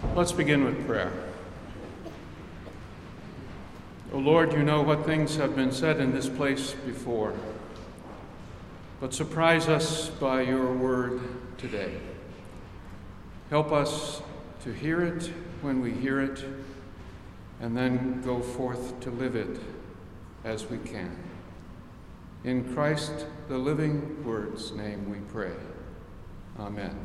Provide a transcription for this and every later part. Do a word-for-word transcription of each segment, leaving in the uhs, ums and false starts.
Let's begin with prayer. O Lord, you know what things have been said in this place before, but surprise us by your word today. Help us to hear it when we hear it, and then go forth to live it as we can. In Christ, the living word's name, we pray. Amen.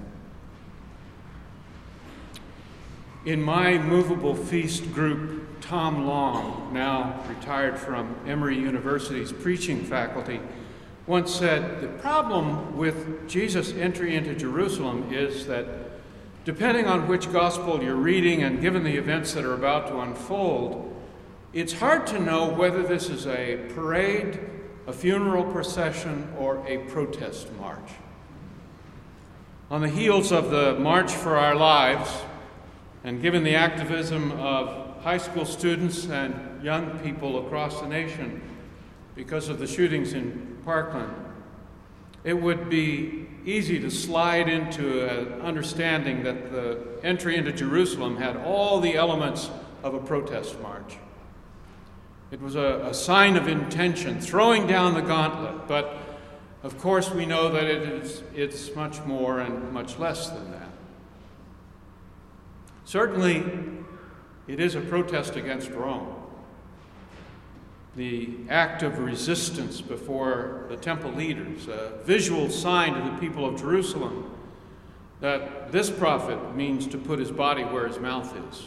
In my movable feast group, Tom Long, now retired from Emory University's preaching faculty, once said, the problem with Jesus' entry into Jerusalem is that depending on which gospel you're reading and given the events that are about to unfold, it's hard to know whether this is a parade, a funeral procession, or a protest march. On the heels of the March for Our Lives, and given the activism of high school students and young people across the nation because of the shootings in Parkland, it would be easy to slide into an understanding that the entry into Jerusalem had all the elements of a protest march. It was a, a sign of intention, throwing down the gauntlet, but of course we know that it is, it's much more and much less than that. Certainly, it is a protest against Rome. The act of resistance before the temple leaders, a visual sign to the people of Jerusalem that this prophet means to put his body where his mouth is.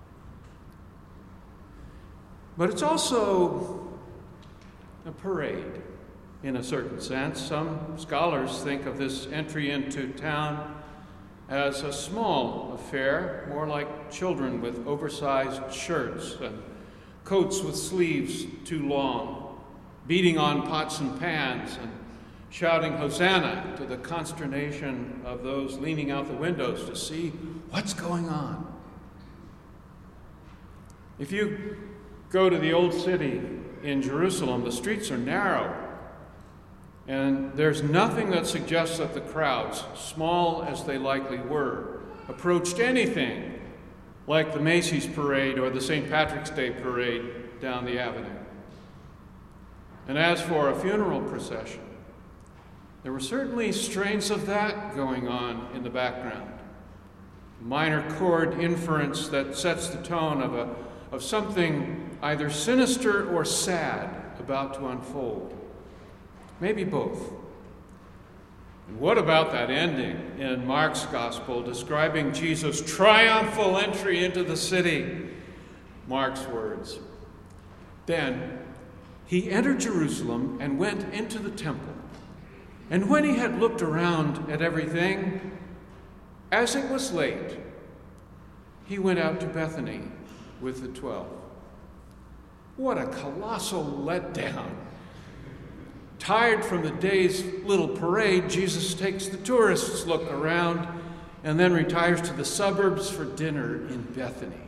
But it's also a parade, in a certain sense. Some scholars think of this entry into town as a small affair, more like children with oversized shirts and coats with sleeves too long, beating on pots and pans and shouting Hosanna to the consternation of those leaning out the windows to see what's going on. If you go to the old city in Jerusalem, the streets are narrow, and there's nothing that suggests that the crowds, small as they likely were, approached anything like the Macy's parade or the Saint Patrick's Day parade down the avenue. And as for a funeral procession, there were certainly strains of that going on in the background. Minor chord inference that sets the tone of, a, of something either sinister or sad about to unfold. Maybe both. And what about that ending in Mark's gospel describing Jesus' triumphal entry into the city? Mark's words. Then he entered Jerusalem and went into the temple. And when he had looked around at everything, as it was late, he went out to Bethany with the twelve. What a colossal letdown. Tired from the day's little parade, Jesus takes the tourists' look around and then retires to the suburbs for dinner in Bethany.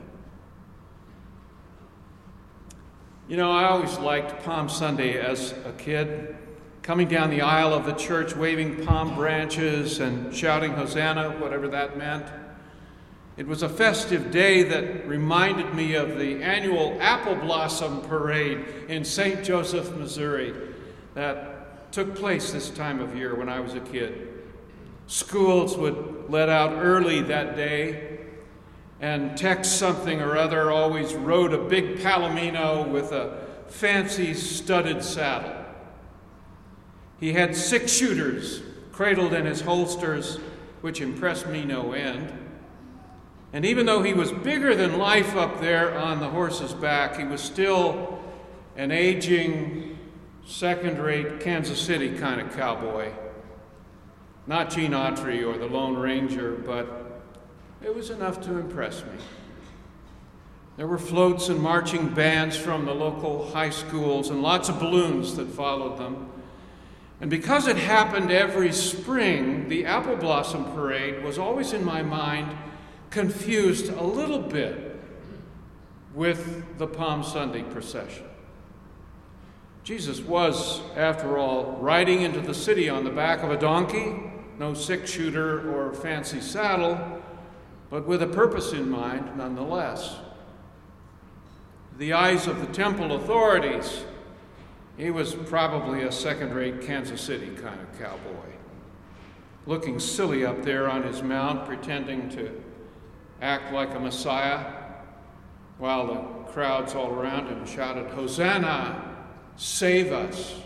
You know, I always liked Palm Sunday as a kid, coming down the aisle of the church, waving palm branches and shouting Hosanna, whatever that meant. It was a festive day that reminded me of the annual Apple Blossom Parade in Saint Joseph, Missouri, that took place this time of year when I was a kid. Schools would let out early that day, and Tex something or other always rode a big palomino with a fancy studded saddle. He had six shooters cradled in his holsters, which impressed me no end. And even though he was bigger than life up there on the horse's back, he was still an aging, second-rate Kansas City kind of cowboy. Not Gene Autry or the Lone Ranger, but it was enough to impress me. There were floats and marching bands from the local high schools and lots of balloons that followed them. And because it happened every spring, the Apple Blossom Parade was always in my mind confused a little bit with the Palm Sunday procession. Jesus was, after all, riding into the city on the back of a donkey, no six-shooter or fancy saddle, but with a purpose in mind nonetheless. The eyes of the temple authorities, he was probably a second-rate Kansas City kind of cowboy, looking silly up there on his mount, pretending to act like a Messiah, while the crowds all around him shouted, "Hosanna, save us."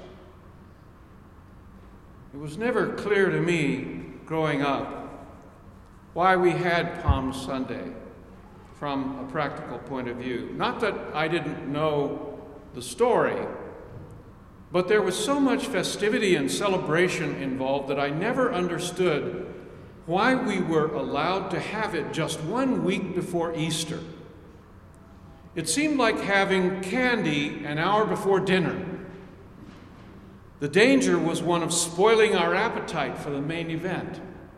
It was never clear to me growing up why we had Palm Sunday from a practical point of view. Not that I didn't know the story, but there was so much festivity and celebration involved that I never understood why we were allowed to have it just one week before Easter. It seemed like having candy an hour before dinner. The danger was one of spoiling our appetite for the main event.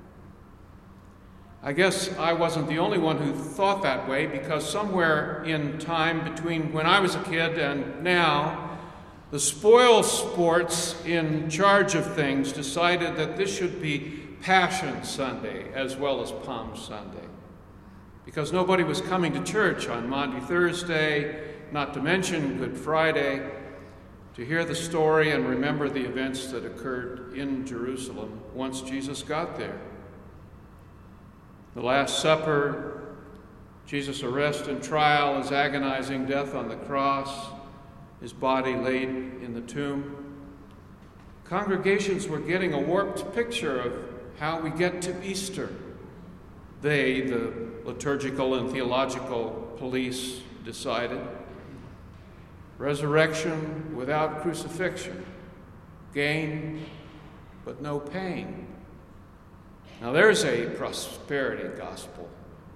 I guess I wasn't the only one who thought that way, because somewhere in time between when I was a kid and now, the spoil sports in charge of things decided that this should be Passion Sunday as well as Palm Sunday, because nobody was coming to church on Maundy Thursday, not to mention Good Friday, to hear the story and remember the events that occurred in Jerusalem once Jesus got there. The Last Supper, Jesus' arrest and trial, his agonizing death on the cross, his body laid in the tomb. Congregations were getting a warped picture of how we get to Easter. They, the liturgical and theological police, decided. Resurrection without crucifixion, gain but no pain. Now there's a prosperity gospel.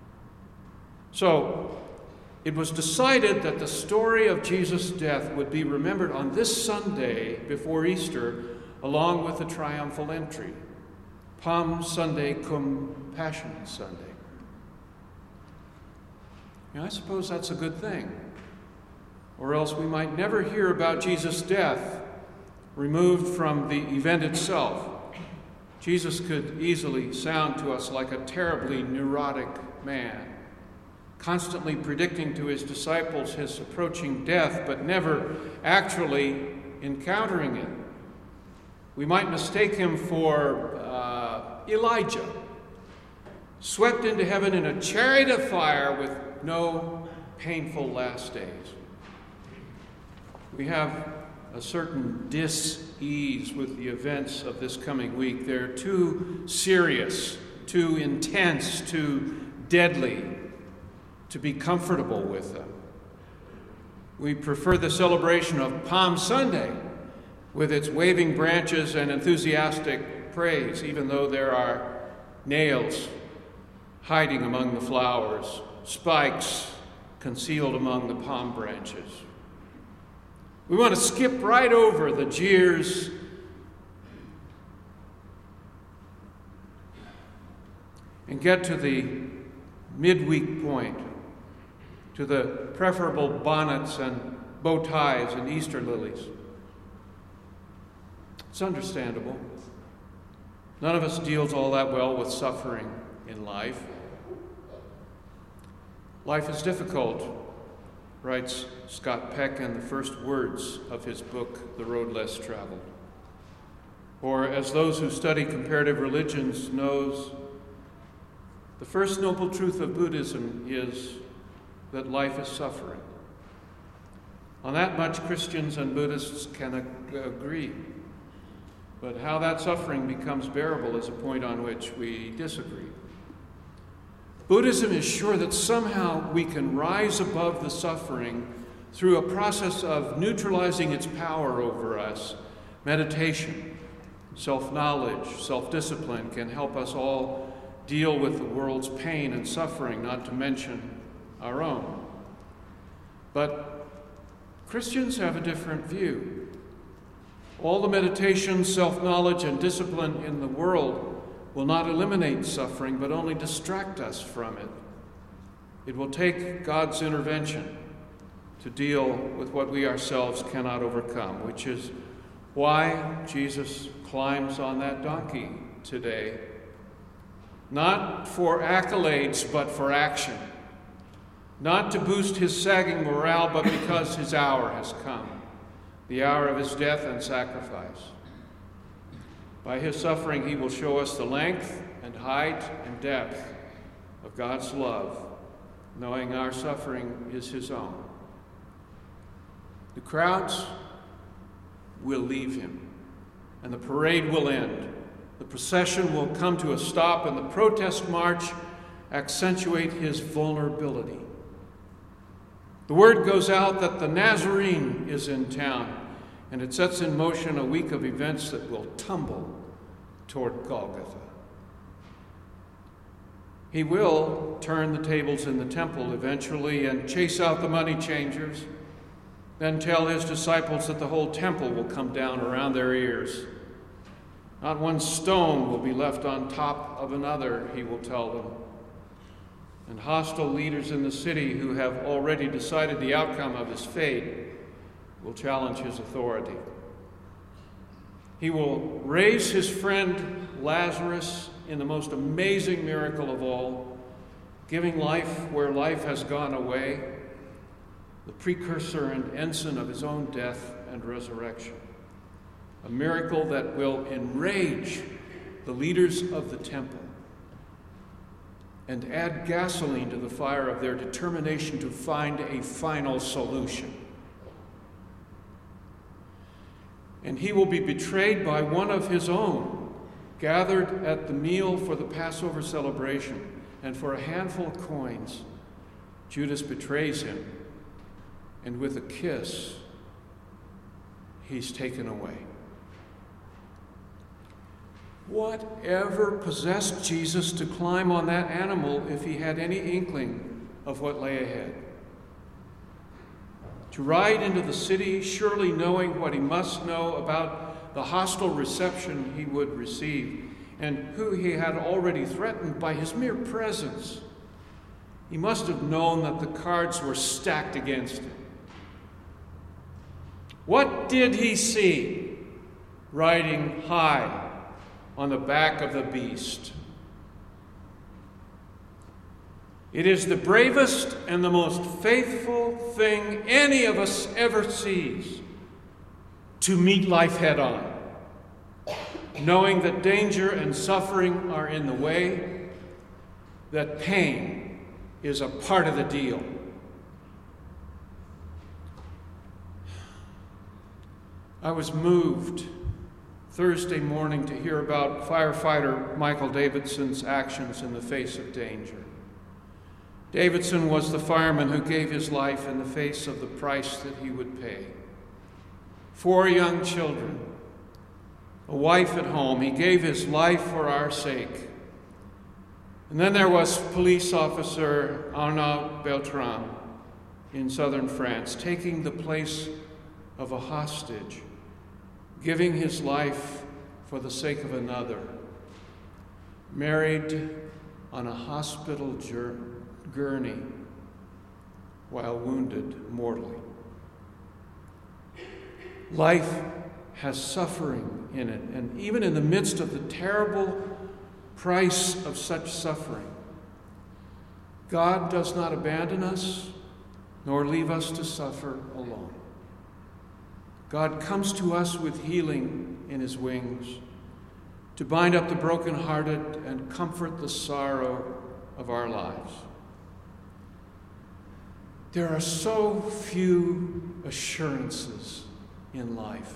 So it was decided that the story of Jesus' death would be remembered on this Sunday before Easter, along with the triumphal entry, Palm Sunday cum Passion Sunday. Now, I suppose that's a good thing, or else we might never hear about Jesus' death removed from the event itself. Jesus could easily sound to us like a terribly neurotic man, constantly predicting to his disciples his approaching death, but never actually encountering it. We might mistake him for uh, Elijah, swept into heaven in a chariot of fire with no painful last days. We have a certain dis-ease with the events of this coming week. They're too serious, too intense, too deadly to be comfortable with them. We prefer the celebration of Palm Sunday with its waving branches and enthusiastic praise, even though there are nails hiding among the flowers, spikes concealed among the palm branches. We want to skip right over the jeers and get to the midweek point, to the preferable bonnets and bow ties and Easter lilies. It's understandable. None of us deals all that well with suffering in life. Life is difficult, writes Scott Peck in the first words of his book, The Road Less Traveled. Or, as those who study comparative religions knows, the first noble truth of Buddhism is that life is suffering. On that much Christians and Buddhists can ag- agree. But how that suffering becomes bearable is a point on which we disagree. Buddhism is sure that somehow we can rise above the suffering through a process of neutralizing its power over us. Meditation, self-knowledge, self-discipline can help us all deal with the world's pain and suffering, not to mention our own. But Christians have a different view. All the meditation, self-knowledge, and discipline in the world will not eliminate suffering, but only distract us from it. It will take God's intervention to deal with what we ourselves cannot overcome, which is why Jesus climbs on that donkey today. not for accolades, but for action, not to boost his sagging morale, but because his hour has come, the hour of his death and sacrifice. By his suffering, he will show us the length and height and depth of God's love, knowing our suffering is his own. The crowds will leave him, and the parade will end. The procession will come to a stop, and the protest march accentuate his vulnerability. The word goes out that the Nazarene is in town, and it sets in motion a week of events that will tumble toward Golgotha. He will turn the tables in the temple eventually and chase out the money changers, then tell his disciples that the whole temple will come down around their ears. Not one stone will be left on top of another, he will tell them. And hostile leaders in the city who have already decided the outcome of his fate will challenge his authority. He will raise his friend Lazarus in the most amazing miracle of all, giving life where life has gone away, the precursor and ensign of his own death and resurrection. A miracle that will enrage the leaders of the temple and add gasoline to the fire of their determination to find a final solution. And he will be betrayed by one of his own, gathered at the meal for the Passover celebration, and for a handful of coins, Judas betrays him, and with a kiss, he's taken away. Whatever possessed Jesus to climb on that animal if he had any inkling of what lay ahead? To ride into the city, surely knowing what he must know about the hostile reception he would receive, and who he had already threatened by his mere presence. He must have known that the cards were stacked against him. What did he see riding high on the back of the beast? It is the bravest and the most faithful thing any of us ever sees, to meet life head on, knowing that danger and suffering are in the way, that pain is a part of the deal. I was moved Thursday morning to hear about firefighter Michael Davidson's actions in the face of danger. Davidson was the fireman who gave his life in the face of the price that he would pay. Four young children, a wife at home. He gave his life for our sake. And then there was police officer Arnaud Beltrame in southern France, taking the place of a hostage, giving his life for the sake of another, married on a hospital gurney while wounded mortally. Life has suffering in it, and even in the midst of the terrible price of such suffering, God does not abandon us nor leave us to suffer alone. God comes to us with healing in his wings, to bind up the brokenhearted and comfort the sorrow of our lives. There are so few assurances in life.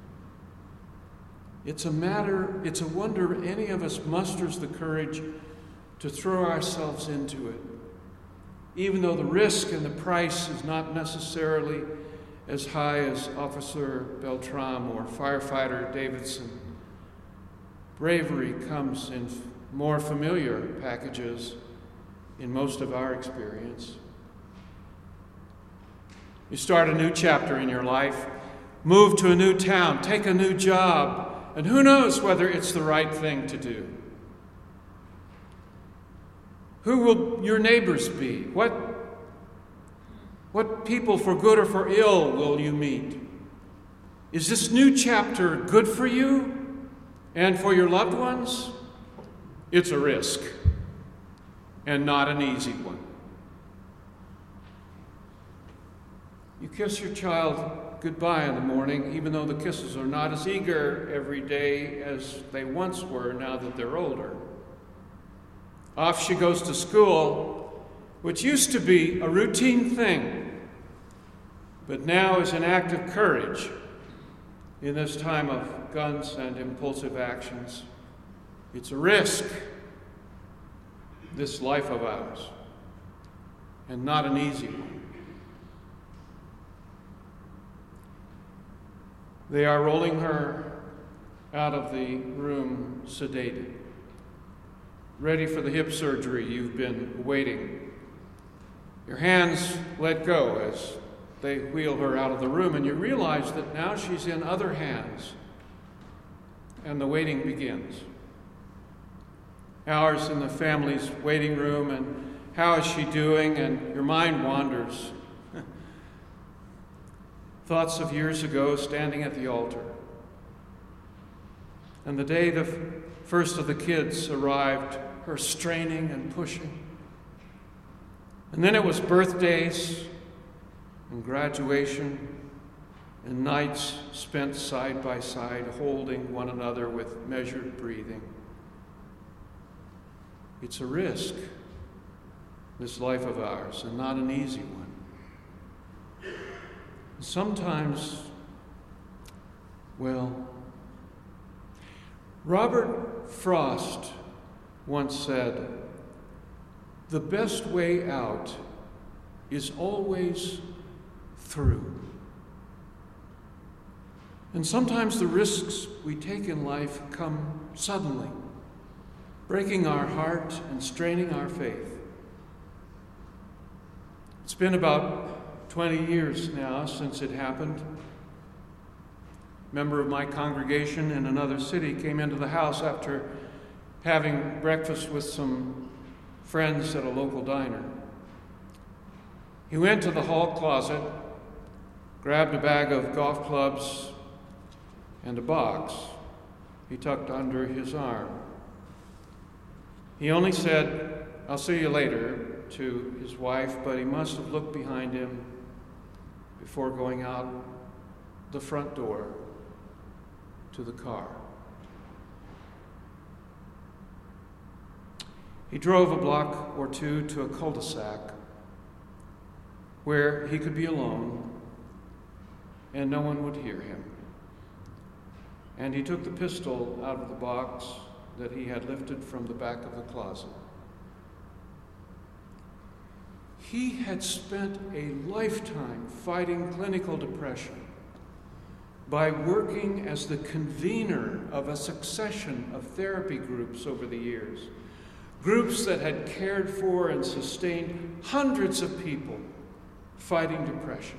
It's a matter, it's a wonder any of us musters the courage to throw ourselves into it, even though the risk and the price is not necessarily as high as Officer Beltrame or firefighter Davidson. Bravery comes in more familiar packages in most of our experience. You start a new chapter in your life, move to a new town, take a new job, and who knows whether it's the right thing to do. Who will your neighbors be? What, what people, for good or for ill, will you meet? Is this new chapter good for you and for your loved ones? It's a risk. and not an easy one. You kiss your child goodbye in the morning, even though the kisses are not as eager every day as they once were now that they're older. Off she goes to school, which used to be a routine thing, but now is an act of courage in this time of guns and impulsive actions. It's a risk, this life of ours, and not an easy one. They are rolling her out of the room sedated, ready for the hip surgery you've been awaiting. Your hands let go as they wheel her out of the room, and you realize that now she's in other hands, and the waiting begins. Hours in the family's waiting room, and how is she doing? And your mind wanders. Thoughts of years ago standing at the altar. And the day the f- first of the kids arrived, her straining and pushing. And then it was birthdays and graduation and nights spent side by side, holding one another with measured breathing. It's a risk, this life of ours, and not an easy one. Sometimes, well, Robert Frost once said, "The best way out is always through." And sometimes the risks we take in life come suddenly, breaking our heart and straining our faith. It's been about twenty years now since it happened. A member of my congregation in another city came into the house after having breakfast with some friends at a local diner. He went to the hall closet, grabbed a bag of golf clubs and a box he tucked under his arm. He only said, "I'll see you later," to his wife, but he must have looked behind him before going out the front door to the car. He drove a block or two to a cul-de-sac where he could be alone and no one would hear him. And he took the pistol out of the box that he had lifted from the back of the closet. He had spent a lifetime fighting clinical depression by working as the convener of a succession of therapy groups over the years, groups that had cared for and sustained hundreds of people fighting depression.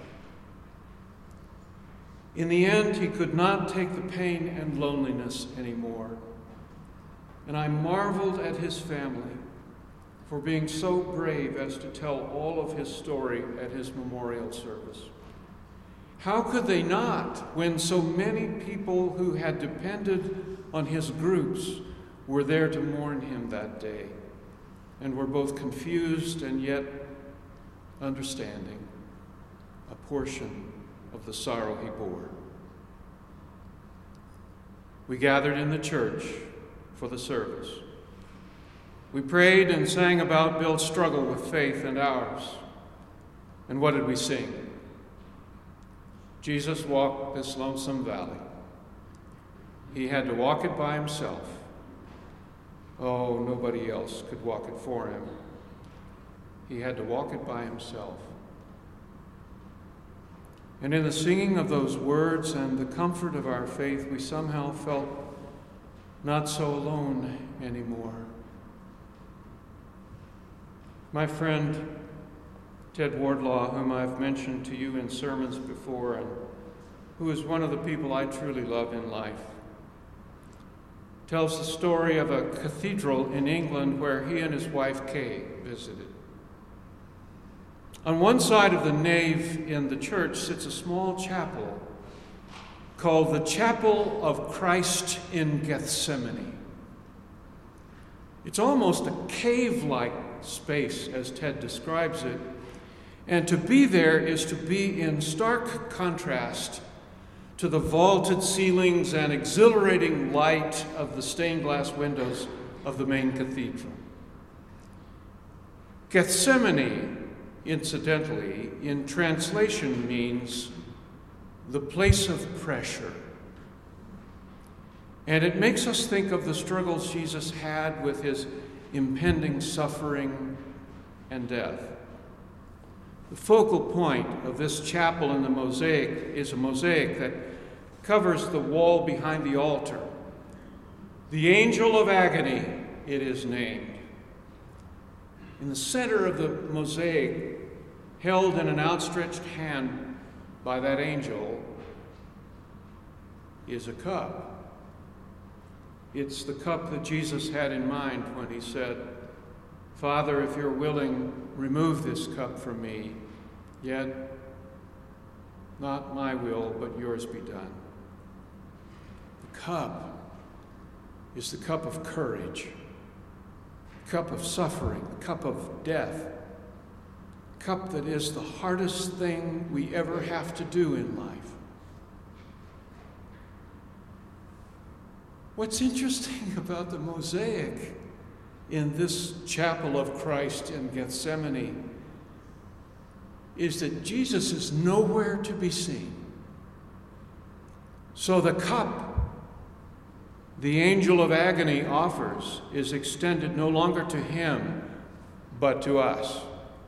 In the end, he could not take the pain and loneliness anymore, and I marveled at his family for being so brave as to tell all of his story at his memorial service. How could they not, when so many people who had depended on his groups were there to mourn him that day, and were both confused and yet understanding a portion of the sorrow he bore? We gathered in the church for the service. We prayed and sang about Bill's struggle with faith and ours. And what did we sing? Jesus walked this lonesome valley. He had to walk it by himself. Oh, nobody else could walk it for him. He had to walk it by himself. And in the singing of those words and the comfort of our faith, we somehow felt not so alone anymore. My friend Ted Wardlaw, whom I've mentioned to you in sermons before, and who is one of the people I truly love in life, tells the story of a cathedral in England where he and his wife Kay visited. On one side of the nave in the church sits a small chapel called the Chapel of Christ in Gethsemane. It's almost a cave-like space, as Ted describes it. And to be there is to be in stark contrast to the vaulted ceilings and exhilarating light of the stained glass windows of the main cathedral. Gethsemane, incidentally, in translation means the place of pressure. And it makes us think of the struggles Jesus had with his impending suffering and death. The focal point of this chapel in the mosaic is a mosaic that covers the wall behind the altar. The Angel of Agony, it is named. In the center of the mosaic, held in an outstretched hand by that angel, is a cup. It's the cup that Jesus had in mind when he said, "Father, if you're willing, remove this cup from me, yet not my will, but yours be done." The cup is the cup of courage, the cup of suffering, the cup of death, the cup that is the hardest thing we ever have to do in life. What's interesting about the mosaic in this chapel of Christ in Gethsemane is that Jesus is nowhere to be seen. So the cup the angel of agony offers is extended no longer to him, but to us,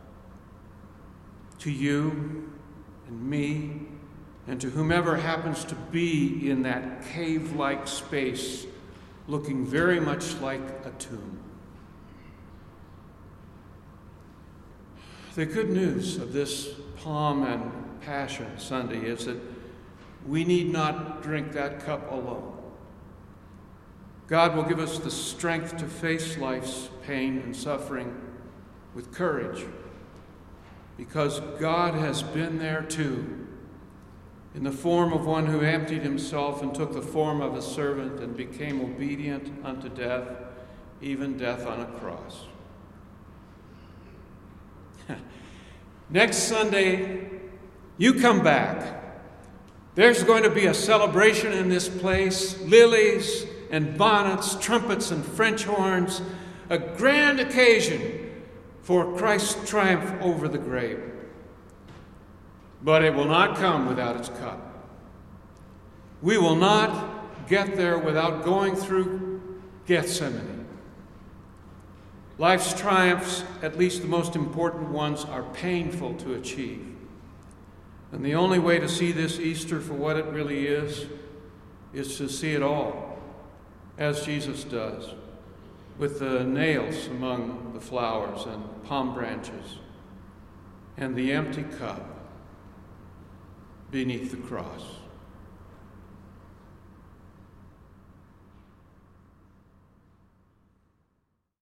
to you and me, and to whomever happens to be in that cave-like space, looking very much like a tomb. The good news of this Palm and Passion Sunday is that we need not drink that cup alone. God will give us the strength to face life's pain and suffering with courage, because God has been there too, in the form of one who emptied himself and took the form of a servant and became obedient unto death, even death on a cross. Next Sunday, you come back. There's going to be a celebration in this place, lilies and bonnets, trumpets and French horns, a grand occasion for Christ's triumph over the grave. But it will not come without its cup. We will not get there without going through Gethsemane. Life's triumphs, at least the most important ones, are painful to achieve. And the only way to see this Easter for what it really is, is to see it all, as Jesus does, with the nails among the flowers and palm branches, and the empty cup beneath the cross.